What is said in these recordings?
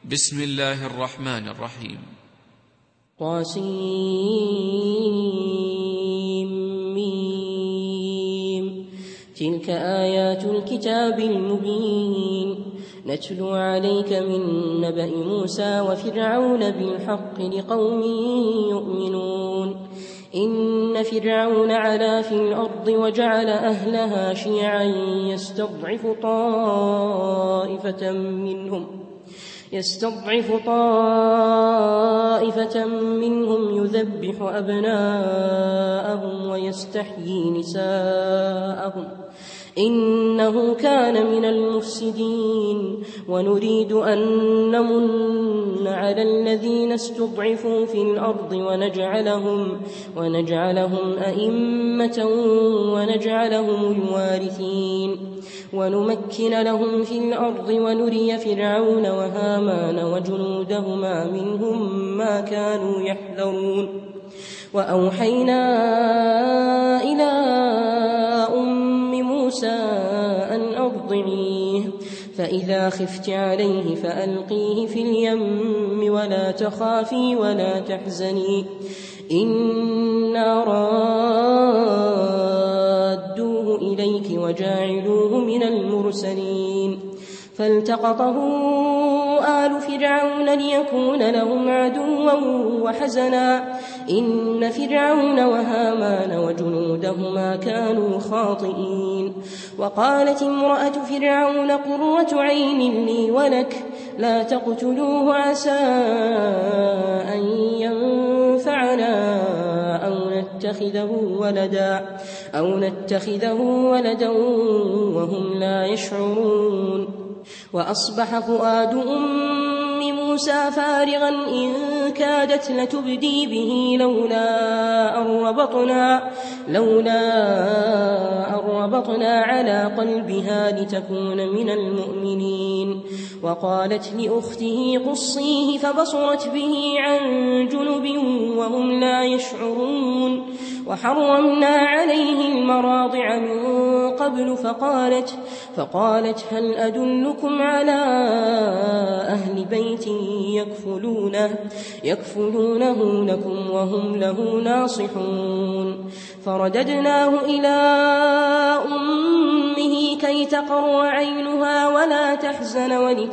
بسم الله الرحمن الرحيم. طاسيم. تلك آيات الكتاب المبين نتلو عليك من نبأ موسى وفرعون بالحق لقوم يؤمنون. إن فرعون علا في الأرض وجعل أهلها شيعا يستضعف طائفة منهم يذبح أبناءهم ويستحيي نساءهم إنه كان من المفسدين. ونريد أن نمن على الذين استضعفوا في الأرض ونجعلهم أئمة ونجعلهم الوارثين ونمكن لهم في الأرض ونري فرعون وهامان وجنودهما منهم ما كانوا يحذرون. وأوحينا إلى أم موسى أن أرضعيه فإذا خفت عليه فألقيه في اليم ولا تخافي ولا تحزني إنا رادوه إليك وجاعلوه من المرسلين. فالتقطه آل فرعون ليكون لهم عدوا وحزنا إن فرعون وهامان وجنودهما كانوا خاطئين. وقالت امرأة فرعون قرة عين لي ولك لا تقتلوه عسى أن ينفعنا أو نتخذه ولدا وهم لا يشعرون. وأصبح فؤاد أم موسى فارغا إن كادت لتبدي به لولا أن ربطنا على قلبها لتكون من المؤمنين. وقالت لأخته قصيه فبصرت به عن جنب وهم لا يشعرون. وحرمنا عليه المراضع من قبل فقالت هل أدلكم على أهل بيت يكفلونه لكم وهم له ناصحون. فرددناه إلى أمه كي تقر عينها ولا تحزن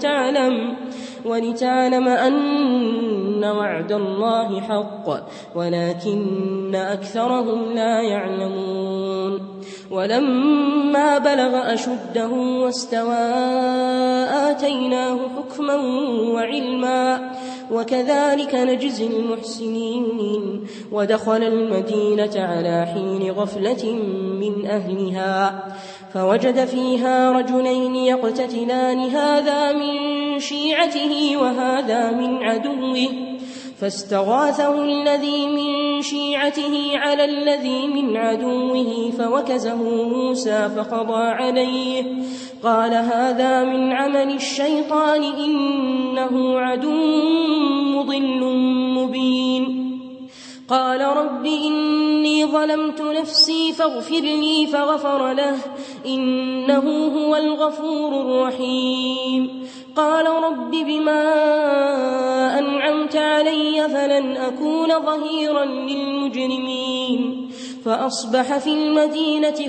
ولتعلم أن وعد الله حق ولكن أكثرهم لا يعلمون. ولما بلغ أشده واستوى آتيناه حكما وعلما وكذلك نجزي المحسنين. ودخل المدينة على حين غفلة من أهلها فوجد فيها رجلين يقتتلان هذا من شيعته وهذا من عدوه فاستغاثه الذي من شيعته على الذي من عدوه فوكزه موسى فقضى عليه قال هذا من عمل الشيطان إنه عدو مضل مبين. قال رب إني ظلمت نفسي فاغفر لي فغفر له إنه هو الغفور الرحيم. قال رب بما أنعمت علي فلن أكون ظهيرا للمجرمين. فأصبح في المدينة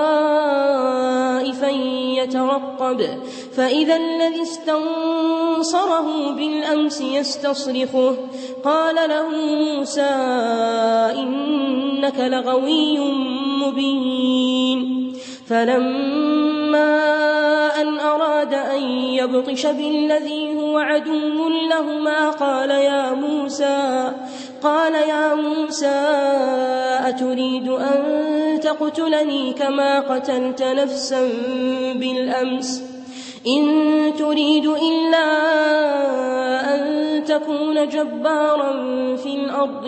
خائفا يترقب فإذا الذي استنصره بالأمس يستصرخه قال له موسى إنك لغوي مبين. فلما أن أراد أن يبطش بالذي هو عدو لهما قال يا موسى أتريد أن تقتلني كما قتلت نفسا بالأمس إن تريد إلا أن تكون جبارا في الأرض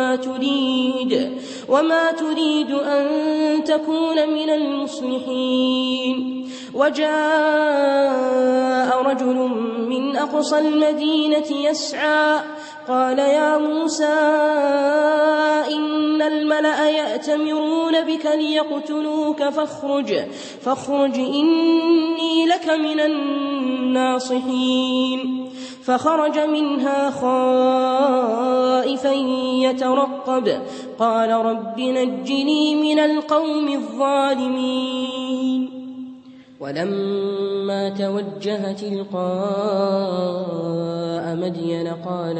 وما تريد أن تكون من المصلحين. وجاء رجل من أقصى المدينة يسعى قال يا موسى إن الملأ يأتمرون بك ليقتلوك فاخرج إني لك من الناصحين. فخرج منها خائفا يترقب قال رب نجني من القوم الظالمين ولما توجه تلقاء مدين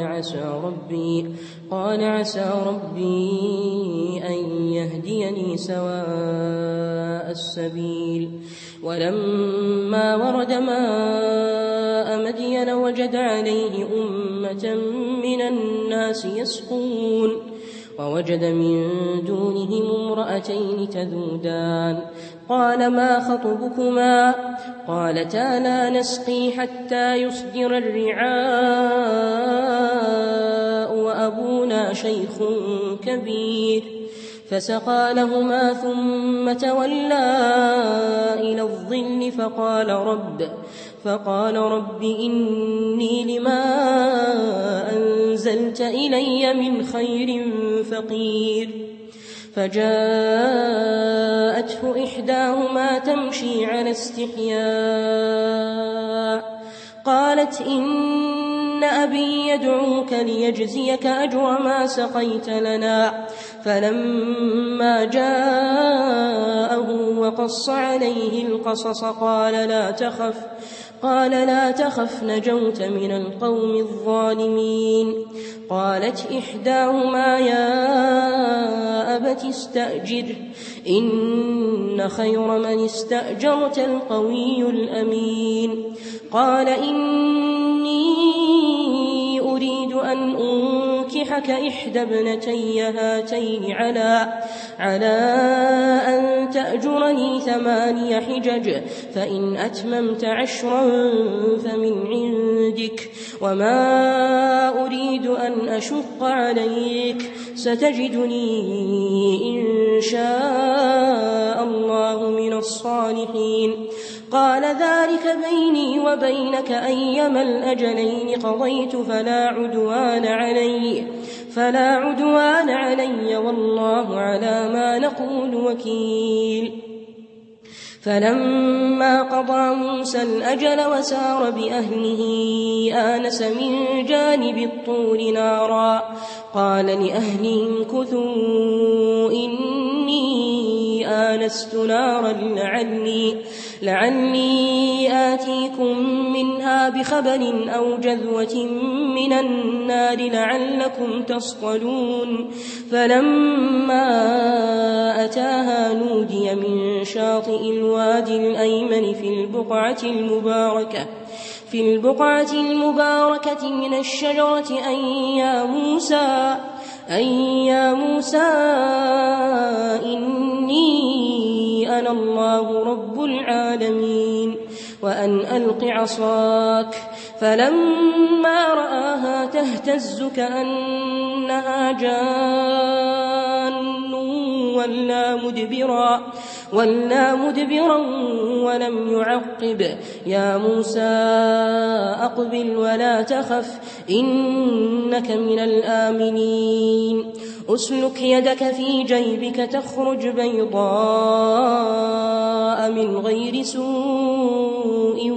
قال عسى ربي أن يهديني سواء السبيل ولما ورد ماء مدين وجد عليه أمة من الناس يسقون ووجد من دونهم امرأتين تذودان قال ما خطبكما قالتا لا نسقي حتى يصدر الرعاء وأبونا شيخ كبير فسقى لهما ثم تولى إلى الظل فقال رب إني لما أنزلت إلي من خير فقير فجاءته إحداهما تمشي على استحياء قالت إن أبي يدعوك ليجزيك أجر ما سقيت لنا فلما جاءه وقص عليه القصص قال لا تخف نجوت من القوم الظالمين قالت إحداهما يا أبت استأجر إن خير من استأجرت القوي الأمين قال إني أريد أن أنكحك إحدى ابنتي هاتين على أن تأجرني 8 حجج فإن أتممت 10 فمن عندك وما أريد أن أشق عليك ستجدني إن شاء الله من الصالحين قال ذلك بيني وبينك أيما الأجلين قضيت فلا عدوان علي والله على ما نقول وكيل فلما قضى موسى الأجل وسار بأهله آنس من جانب الطور نارا قال لأهلهم كثوا إني آنست نارا لعلي آتيكم منها بخبر أو جذوة من النار لعلكم تصطلون فلما أتاها نودي من شاطئ الوادي الأيمن في البقعة المباركة من الشجرة أن يا موسى إني أنا الله رب العالمين وأن ألق عصاك فلما رآها تهتز كأنها جان ولا مدبرا ولم يعقب يا موسى أقبل ولا تخف إنك من الآمنين أسلك يدك في جيبك تخرج بيضاء من غير سوء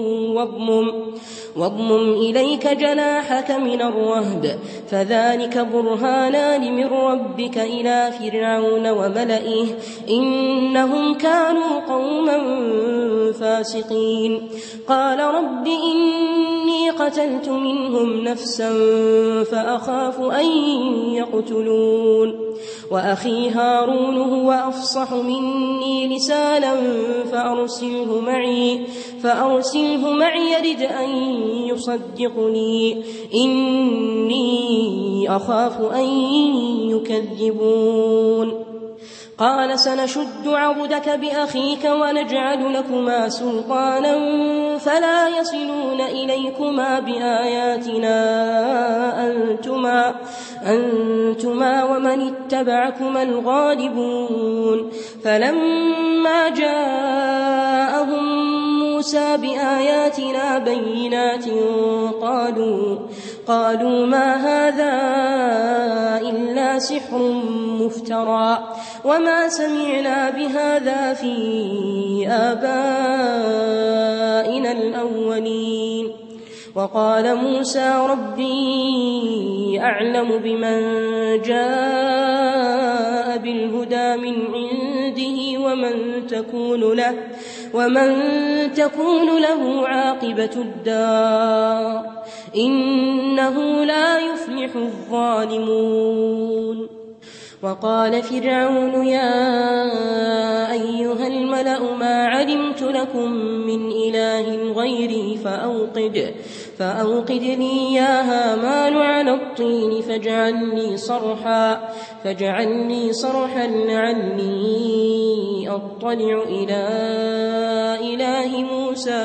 واضمم إليك جناحك من الرهب فذلك برهانان من ربك إلى فرعون وملئه إنهم كانوا قوما فاسقين قال رب إني قتلت منهم نفسا فأخاف أن يقتلون وأخي هارون هو أفصح مني لسانا فأرسله معي يرد أن يصدقني إني أخاف أن يكذبون قال سنشد عضدك بأخيك ونجعل لكما سلطانا فلا يصلون إليكما بآياتنا أنتما ومن اتبعكما الغالبون فلما جاءهم موسى بآياتنا بينات قالوا ما هذا إلا سحر مفترى وما سمعنا بهذا في آبائنا الأولين وقال موسى ربي أعلم بمن جاء بالهدى من عنده ومن تكون له عاقبة الدار إنه لا يفلح الظالمون. وقال فرعون يا أيها الملأ ما علمت لكم من إله غيري فأوقد لي يا هامان على الطين فاجعل لي صرحا لعلي أطلع إلى إله موسى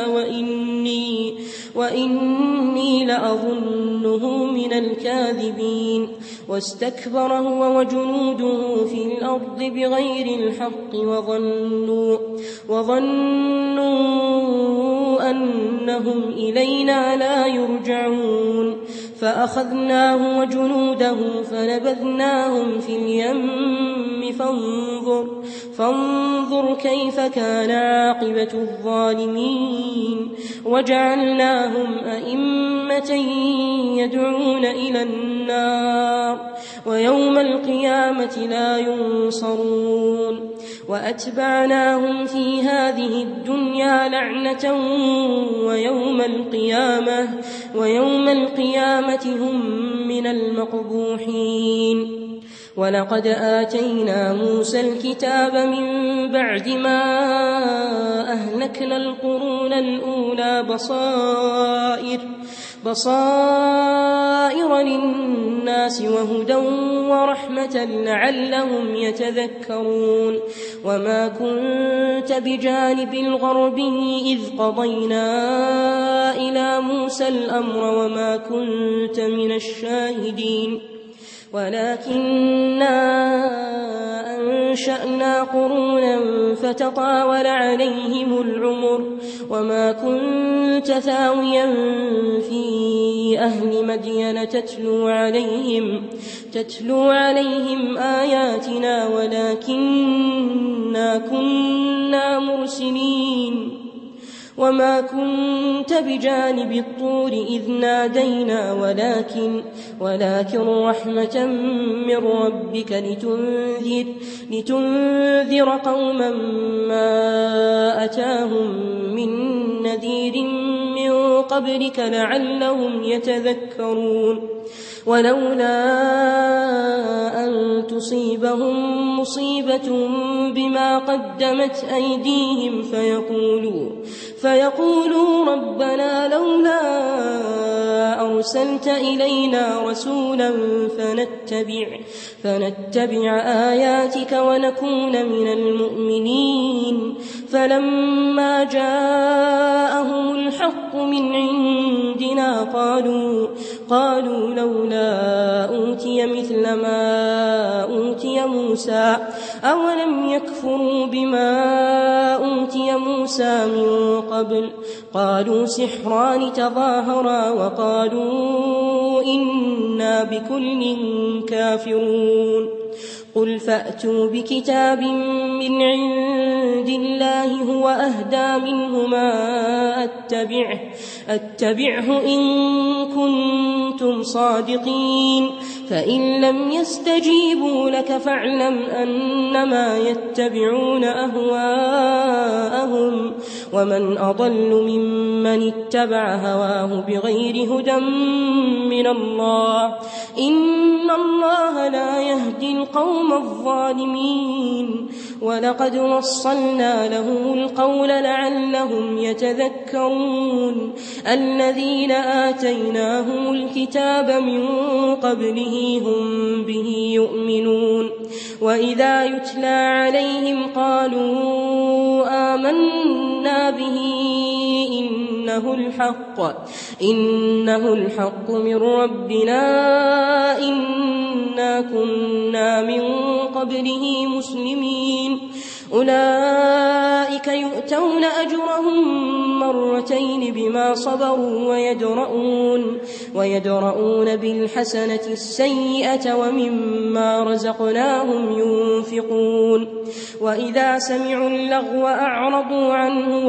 وإني لأظنه من الكاذبين. واستكبر هو وجنوده في الأرض بغير الحق وظنوا أنهم إلينا لا يرجعون. فأخذناه وجنوده فنبذناهم في اليم فانظر كيف كان عاقبة الظالمين. وجعلناهم أئمة يدعون إلى النار ويوم القيامة لا ينصرون. وأتبعناهم في هذه الدنيا لعنة ويوم القيامة هم من المقبوحين. ولقد آتينا موسى الكتاب من بعد ما أهلكنا القرون الأولى بصائر للناس وهدى ورحمة لعلهم يتذكرون. وما كنت بجانب الغربي إذ قضينا إلى موسى الأمر وما كنت من الشاهدين ولكننا أنشأنا قرونا فتطاول عليهم العمر وما كنت ثاويا في أهل مدين تتلو عليهم آياتنا ولكننا كنا مرسلين. وما كنت بجانب الطور إذ نادينا ولكن رحمة من ربك لتنذر قوما ما أتاهم من نذير من قبلك لعلهم يتذكرون. ولولا أن تصيبهم مصيبة بما قدمت أيديهم فيقولوا ربنا لولا أرسلت إلينا رسولا فنتبع آياتك ونكون من المؤمنين. فلما جاءهم الحق من عندنا قالوا لولا أوتي مثل ما أوتي موسى أولم يكفروا بما أوتي موسى من قبل. قالوا سحران تظاهرا وقالوا إنا بكل كافرون. قل فأتوا بكتاب من عند الله هو أهدى منهما أتبعه إن كنتم صادقين. فإن لم يستجيبوا لك فاعلم أنما يتبعون أهواءهم ومن أضل ممن اتبع هواه بغير هدى من الله إن الله لا يهدي القوم الظالمين. ولقد وصلنا لهم القول لعلهم يتذكرون. الذين آتيناهم الكتاب من قبله هم به يؤمنون. وإذا يتلى عليهم قالوا آمنا به إنه الحق من ربنا إنا كنا من قبله مسلمين. أولئك يؤتون أجرهم مرتين بما صبروا ويدرؤون بالحسنة السيئة ومما رزقناهم ينفقون وإذا سمعوا اللغو أعرضوا عنه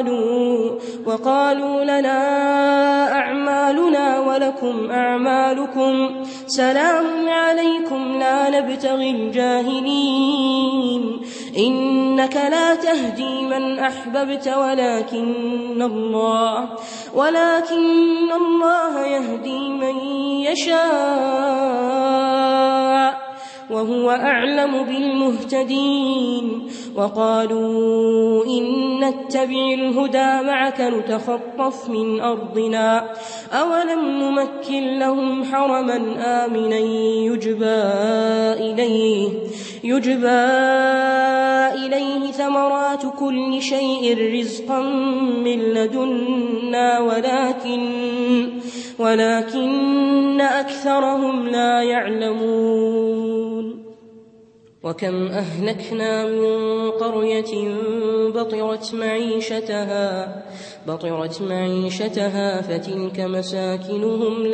وقالوا لنا أعمالنا ولكم أعمالكم سلام عليكم لا نبتغي الجاهلين إنك لا تهدي من أحببت ولكن الله يهدي من يشاء وهو أعلم بالمهتدين وقالوا إن نتبع الهدى معك نتخطف من أرضنا أولم نمكن لهم حرما آمنا يجبى إليه ثمرات كل شيء رزقا من لدنا ولكن أكثرهم لا يعلمون وكم أهلكنا من قرية بطرت معيشتها فتلك مساكنهم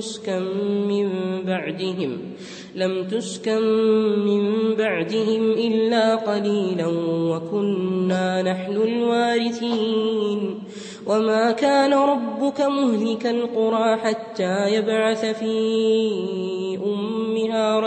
لم تسكن من بعدهم إلا قليلا وكنا نحن الوارثين وما كان ربك مهلك القرى حتى يبعث في أمها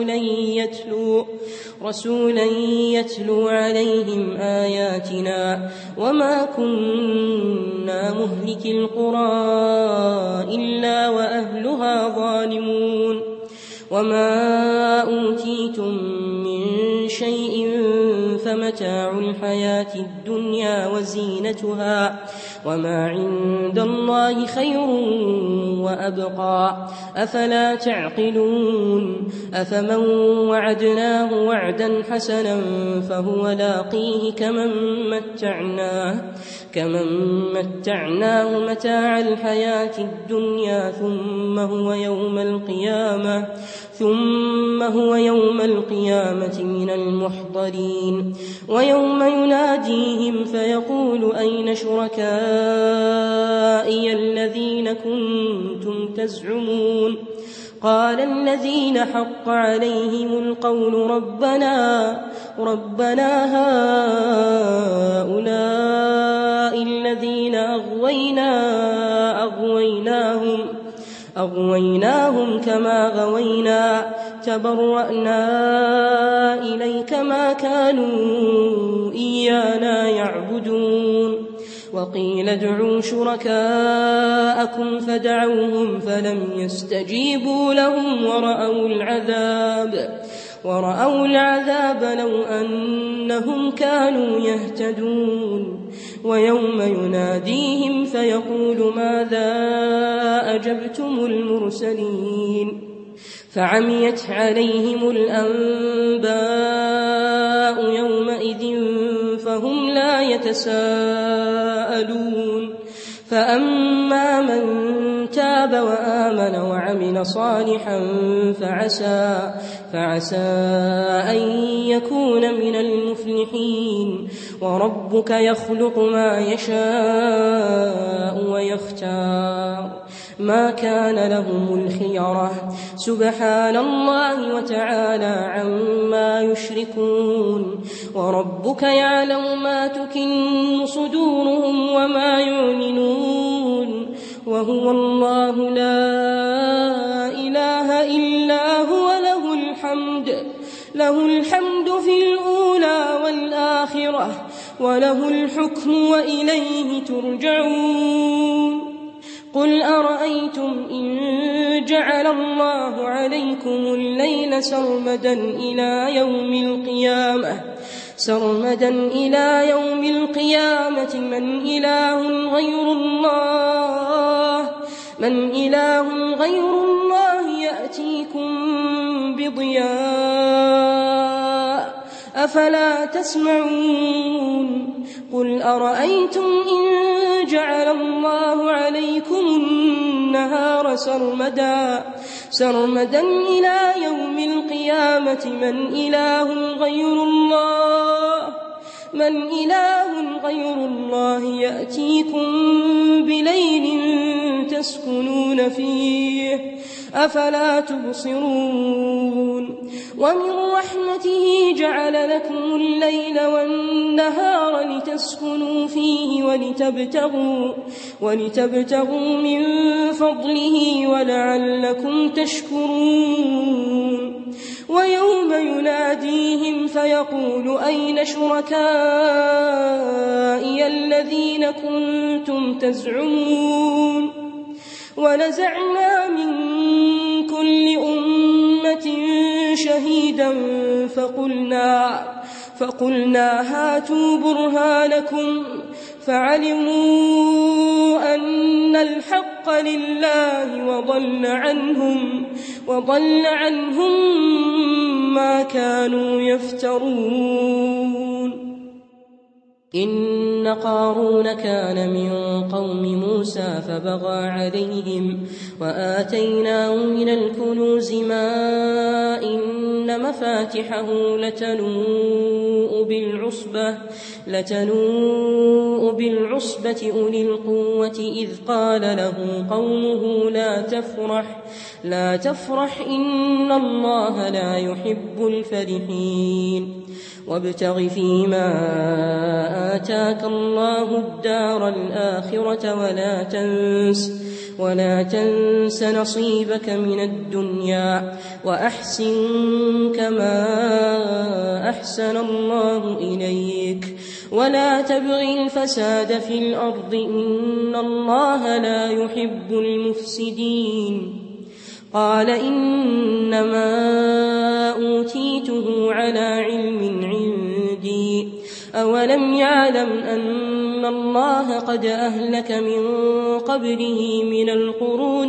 رسولا يتلو عليهم آياتنا وما كنا مهلك القرى إلا وأهلها ظالمون وما أوتيتم من شيء فمتاع الحياة الدنيا وزينتها وما عند الله خير وأبقى أفلا تعقلون أفمن وعدناه وعدا حسنا فهو لاقيه كمن متعناه متاع الحياة الدنيا ثم هو يوم القيامة من المحضرين ويوم يناديهم فيقول أين شركائي الذين كنتم تزعمون قال الذين حق عليهم القول ربنا هؤلاء الذين أغويناهم كما غوينا تبرأنا إليك ما كانوا إيانا يعبدون وقيل ادعوا شركاءكم فدعوهم فلم يستجيبوا لهم ورأوا العذاب لو أنهم كانوا يهتدون ويوم يناديهم فيقول ماذا أجبتم المرسلين فعميت عليهم الأنباء يومئذ فهم لا يتساءلون فأما من تاب وآمن وعمل صالحا فعسى أن يكون من المفلحين وربك يخلق ما يشاء ويختار ما كان لهم الخيرة سبحان الله وتعالى عما يشركون وربك يعلم ما تكن صدورهم وما يعلنون وهو الله لا إله إلا هو له الحمد في الأولى والآخرة وله الحكم وإليه ترجعون قل أرأيتم إن جعل الله عليكم الليل سرمدا إلى يوم القيامة من إله غير الله يأتيكم بضياء أفلا تسمعون قل أرأيتم إن جعل الله عليكم النهار سرمدا إلى يوم القيامة من إله غير الله من إله غير الله يأتيكم بليل تسكنون فيه أفلا تبصرون ومن رحمته جعل لكم الليل والنهار لتسكنوا فيه ولتبتغوا من فضله ولعلكم تشكرون ويوم يناديهم فيقول أين شركائي الذين كنتم تزعمون ونزعنا من كل أمة شهيدا فقلنا هاتوا برهانكم فعلموا أن الحق لله وضل عنهم ما كانوا يفترون إن قارون كان من قوم موسى فبغى عليهم وآتيناه من الكنوز ما إن مفاتحه لتنوء بالعصبة أولي القوة إذ قال له قومه لا تفرح إن الله لا يحب الفرحين وابتغ فيما آتاك الله الدار الآخرة ولا تنس نصيبك من الدنيا وأحسن كما أحسن الله إليك ولا تبغ الفساد في الأرض إن الله لا يحب المفسدين قال إنما أوتيته على علم عندي أولم يعلم أن الله قد أهلك من قبله من القرون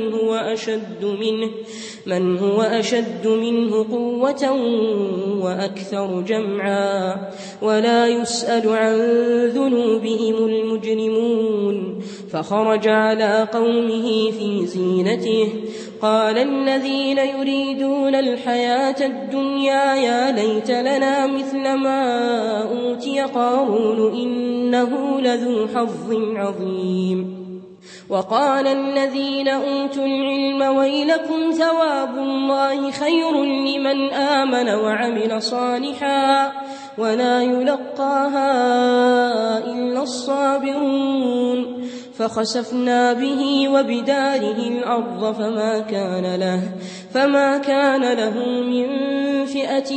من هو أشد منه قوة وأكثر جمعا ولا يسأل عن ذنوبهم المجرمون فخرج على قومه في زينته قال الذين يريدون الحياة الدنيا يا ليت لنا مثل ما أوتي قارون إنه لذو حظ عظيم وقال الذين أوتوا العلم ويلكم ثواب الله خير لمن آمن وعمل صالحا ولا يلقاها إلا الصابرون فخسفنا به وبداره الأرض فما كان له من فئة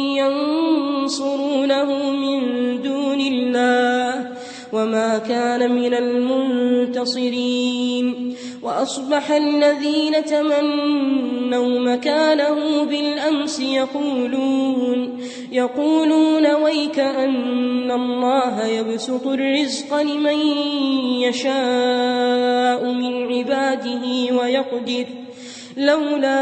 ينصرونه من دون الله وما كان من المنتصرين وأصبح الذين تمنوا مكانه بالأمس يقولون ويك أن الله يبسط الرزق لمن يشاء من عباده ويقدر لولا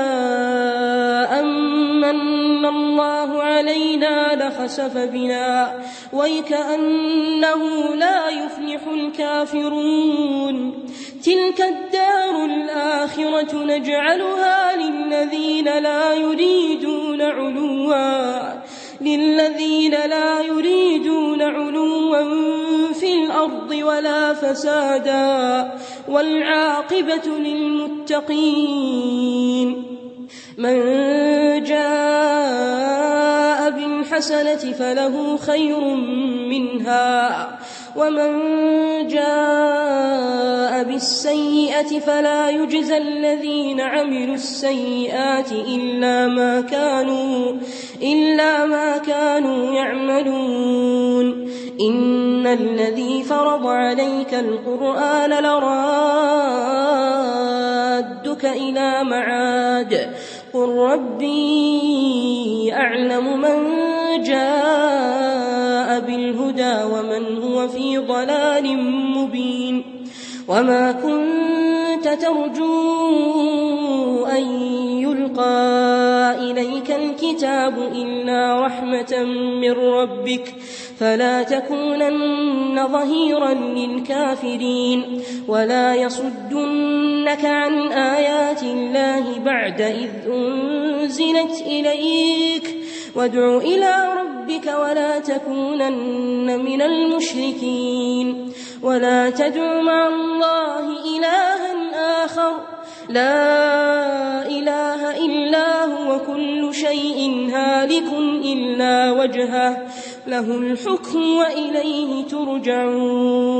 أمن الله علينا لخسف بنا ويكأنه لا يفلح الكافرون تلك الدار الآخرة نجعلها للذين لا يريدون علوا في الأرض ولا فسادا والعاقبة للمتقين من جاء بالحسنة فله خير منها ومن جاء بالسيئة فلا يجزى الذين عملوا السيئات إلا ما كانوا يعملون إن الذي فرض عليك القرآن لرادك إلى معاد قل ربي أعلم من جاء بالهدى ومن هو في ضلال مبين وما كنت ترجو أن يلقى إليك الكتاب إلا رحمة من ربك فلا تكونن ظهيرا للكافرين ولا يصدنك عن آيات الله بعد إذ أنزلت إليك وادع إلى ربك ربك ولا تكونن من المشركين ولا تدع مع الله إلها آخر لا إله إلا هو كل شيء هالك إلا وجهه له الحكم وإليه ترجعون